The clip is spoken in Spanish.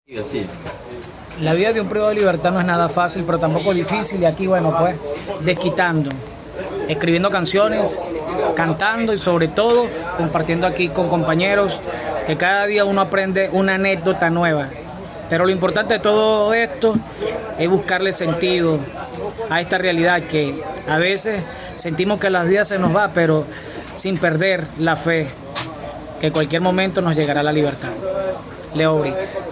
Sí. La vida de un privado de libertad no es nada fácil, pero tampoco difícil. Y aquí, bueno, pues, desquitando, escribiendo canciones, cantando y sobre todo compartiendo aquí con compañeros, que cada día uno aprende una anécdota nueva. Pero lo importante de todo esto es buscarle sentido a esta realidad que a veces sentimos que la vida se nos va, pero sin perder la fe que en cualquier momento nos llegará la libertad. Leo Brits.